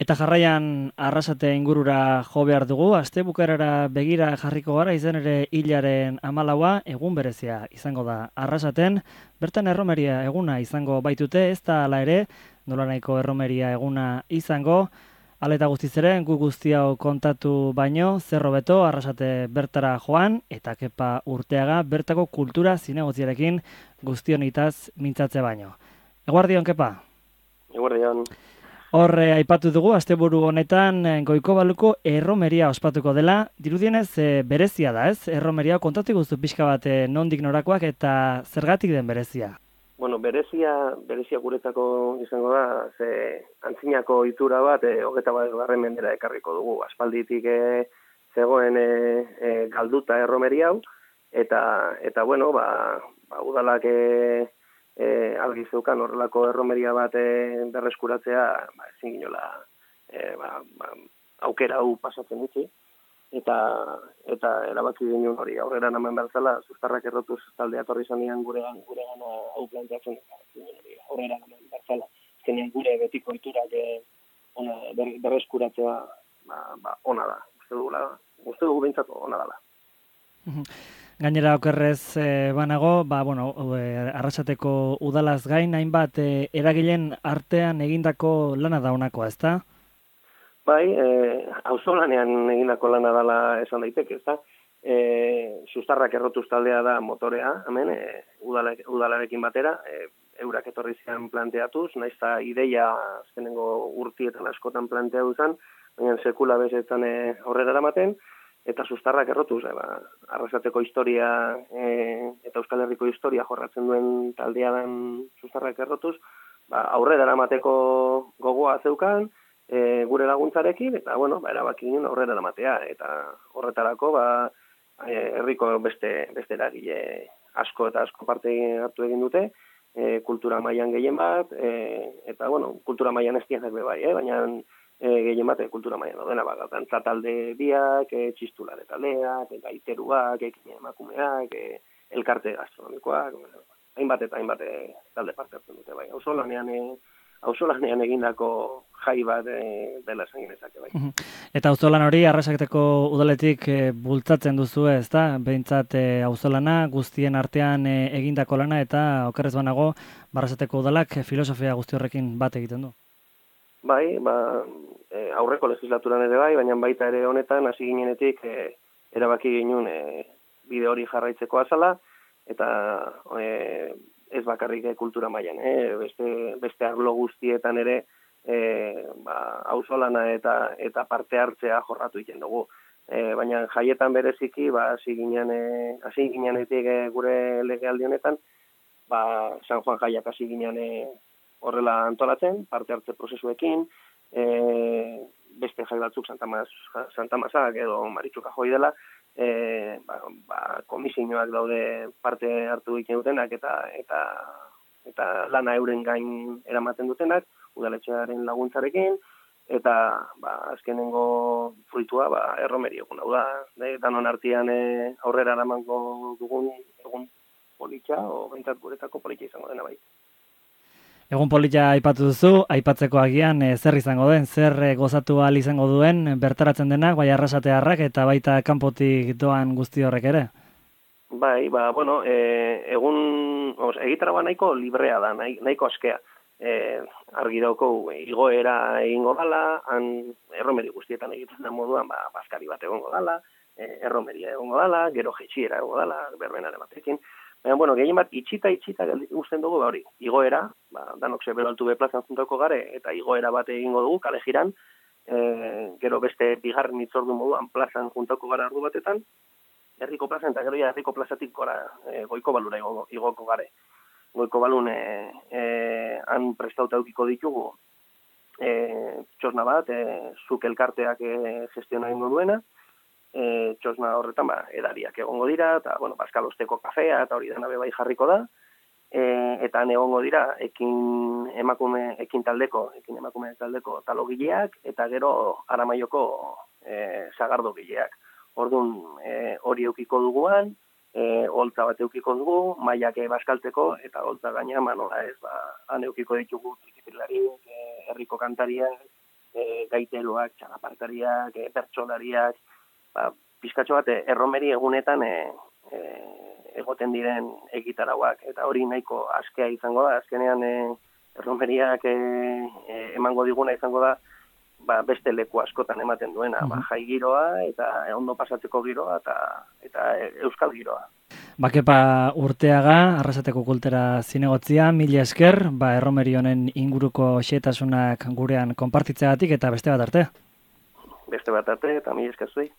Eta jarraian Arrasate ingurura jo behar dugu, astebukaerara begira jarriko gara, izan ere hilaren 14 egun berezia izango da Arrasaten. Bertan erromeria eguna izango baitute, ez da hala ere, nolanahiko erromeria eguna izango. Hala eta guztiz ere, gu guzti hau kontatu baino, zer hobeto Arrasate bertara joan, eta Kepa Urteaga bertako kultura zinegotziarekin guztionitaz mintzatzea baino. Eguardion, Kepa? Eguardion. Horre aipatu dugu, asteburu honetan Goikobaluko erromeria ospatuko dela. Dirudienez berezia da, ez? Erromeria kontatu guztu pixka bat nondik norakoak eta zergatik den berezia? Bueno, berezia guretako izango da, ze antzinako ohitura bat 21. mendera ekarriko dugu. Aspalditik zegoen galduta erromeria hau, eta bueno, udalak algi zeukan horrelako erromeria bat berreskuratzea, ezin ginola aukera hau pasatzen utzi, eta erabaki ginen hori aurrera namen bertzala, Sustarrak Errotuz taldea etorri zanean guregana hau planteatzen, aurrera namen bertzala. Azkenean gure betiko ohiturak berreskuratzea ona da. Uste dugu behintzat ona dela. Gainera okerrez banago, Arrasateko udalaz gain, hainbat eragileen artean egindako lana da honakoa, ezta? Bai, auzolanean egindako lana dela esan daiteke, ezta? Sustarrak Errotuz taldea da motorea, hemen, udalarekin batera, eurak etorri zian planteatuz, naiz eta ideia azkenengo urtietan askotan planteatu zen, baina sekula bezetan aurrera eramaten, eta Sustarrak Errotuz, Arrasateko historia eta Euskal Herriko historia jorratzen duen taldea den Sustarrak Errotuz, aurrera eramateko gogoa zeukan, gure laguntzarekin, eta erabaki ginen aurrera eramatea, eta horretarako herriko beste eragile asko eta asko parte hartu egin dute, kultura mailan gehien bat, eta kultura mailan ez dianak bai, baina gehien bat kultura mailan dena, dantza talde biak, txistulare taldeak, gaiteruak, ekin emakumeak, elkarte gastronomikoak, hainbat talde parte hartzen dute, bai. Auzolanean egindako jai bat dela esan genezake, bai. Eta auzolan hori Arrasateko udaletik bultzatzen duzu, ezta? Behintzat auzolana guztien artean egindako lana eta okerrez banago Arrasateko udalak filosofia guzti horrekin bat egiten du. Bai, aurreko legislaturan ere bai, baina baita ere honetan hasi ginenetik erabaki ginen bide hori jarraitzeko azala, eta ez bakarrik kultura mailan, beste arlo guztietan ere auzolana eta parte hartzea jorratu egiten dugu. Baina jaietan bereziki hasi ginenetik gure legealdi honetan, San Juan jaiak hasi ginen horrela antolatzen, parte hartze prozesuekin, beste jai batzuk Santa Masak edo Maritxuka joi dela, komisioak daude parte hartu egiten dutenak eta lana euren gain eramaten dutenak, udaletxearen laguntzarekin, eta azkenengo fruitua erromeria egun hau da. Danon artean aurrera eramango dugun egun politxa, o behintzat guretako politxa izango dena bai. Egun polita aipatu duzu, aipatzeko agian zer izango den, zer gozatu ahal izango duen bertaratzen denak, bai arrasatearrak eta baita kanpotik doan guzti horrek ere? Bai, egun egitara nahiko librea da, nahiko askea. Argi dauko igoera egingo dala, han erromeri guztietan egiten da moduan, bazkari bat egongo dala, erromeria egongo dala, gero jetxiera egongo dala, berbenare batekin. Baina, gehien bat, itxita guztien dugu, hori, igoera, danok zebero altu plazan juntako gare, eta igoera bat egingo dugu, kale jiran, gero beste bigarren itzordu moduan plazan juntako gara ardu batetan, herriko plazan, eta gero herriko plazatik gora Goikobalura igoko gare. Goikobalun han prestauta eukiko ditugu txosna bat, zuk elkarteak gestionatzen egingo duena, txosna horretan edariak egongo dira, eta bazkalosteko kafea, eta hori dena bai jarriko da, eta han egongo dira ekin emakume taldeko talogileak, eta gero Aramaioko sagardo gileak. Orduan hori eukiko duguan, holtza bat eukiko dugu, mailak bazkaltzeko, eta holtza gaina manola ez, han eukiko ditugu txikitilarik, herriko kantariak, gaiteroak, txalapartariak, pertsolariak, pizkatxo bat erromeri egunetan egoten diren egitarauak, eta hori nahiko askea izango da, azkenean erromeriak emango diguna izango da, beste leku askotan ematen duena, jai giroa, eta ondo pasatzeko giroa, eta euskal giroa. Bakepa Urteaga, Arrasateko Kultura zinegotzia, mila esker, erromeri honen inguruko xehetasunak gurean konpartitzeagatik eta beste bat arte. Beste bat arte, eta mila esker zuei.